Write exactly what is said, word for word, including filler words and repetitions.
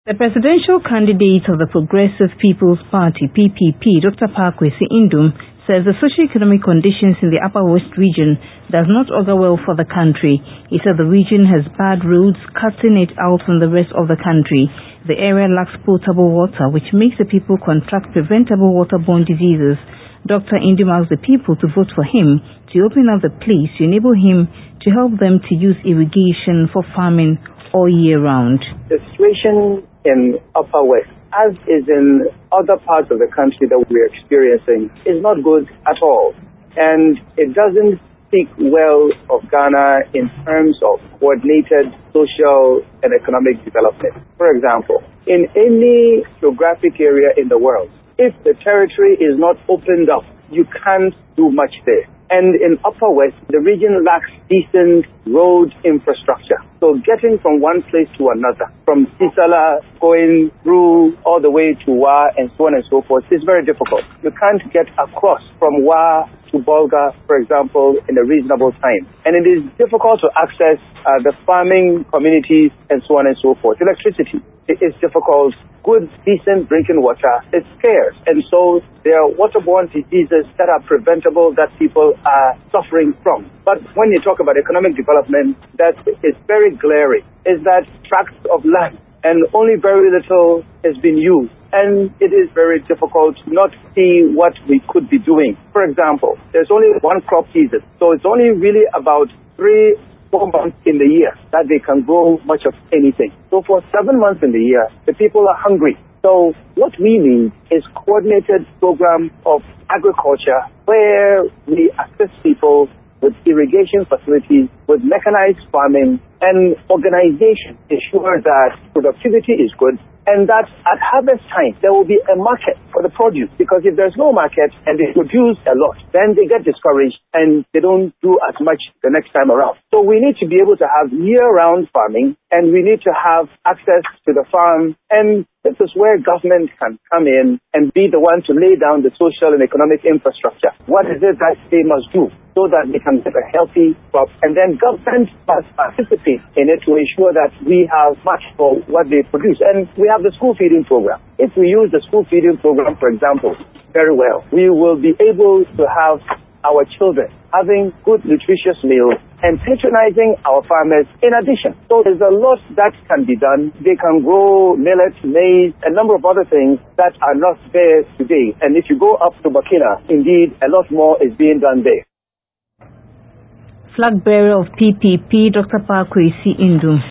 The presidential candidate of the Progressive People's Party, P P P, Doctor Pa Kwesi Indom, says the socio-economic conditions in the Upper West region does not augur well for the country. He said the region has bad roads, cutting it out from the rest of the country. The area lacks potable water, which makes the people contract preventable waterborne diseases. Doctor Indom asked the people to vote for him to open up the place to enable him to help them to use irrigation for farming all year round. The situation in Upper West, as is in other parts of the country that we're experiencing, is not good at all. And it doesn't speak well of Ghana in terms of coordinated social and economic development. For example, in any geographic area in the world, if the territory is not opened up, you can't do much there. And in Upper West, the region lacks decent road infrastructure. So getting from one place to another, from Sisala going through all the way to Wa and so on and so forth, is very difficult. You can't get across from Wa to Bolga, for example, in a reasonable time. And it is difficult to access uh, the farming communities and so on and so forth. Electricity, it is difficult. Good, decent drinking water is scarce. And so there are waterborne diseases that are preventable that people are suffering from. But when you talk about economic development, that is very glaring, is that tracts of land and only very little has been used. And it is very difficult to not see what we could be doing. For example, there's only one crop season. So it's only really about three four months in the year that they can grow much of anything. So for seven months in the year, the people are hungry. So what we need is coordinated program of agriculture where we assist people with irrigation facilities, with mechanized farming, and organization ensure that productivity is good, and that at harvest time there will be a market for the produce. Because if there's no market and they produce a lot, then they get discouraged and they don't do as much the next time around. So we need to be able to have year-round farming, and we need to have access to the farm, and this is where government can come in and be the one to lay down the social and economic infrastructure. What is it that they must do so that they can get a healthy crop? And then government must participate in it to ensure that we have much for what they produce. And we have the school feeding program. If we use the school feeding program, for example, very well, we will be able to have our children having good nutritious meals and patronizing our farmers in addition. So there's a lot that can be done. They can grow millet, maize, a number of other things that are not there today. And if you go up to Burkina, indeed, a lot more is being done there. Flag bearer of P P P, Doctor Pa Kwesi Indom.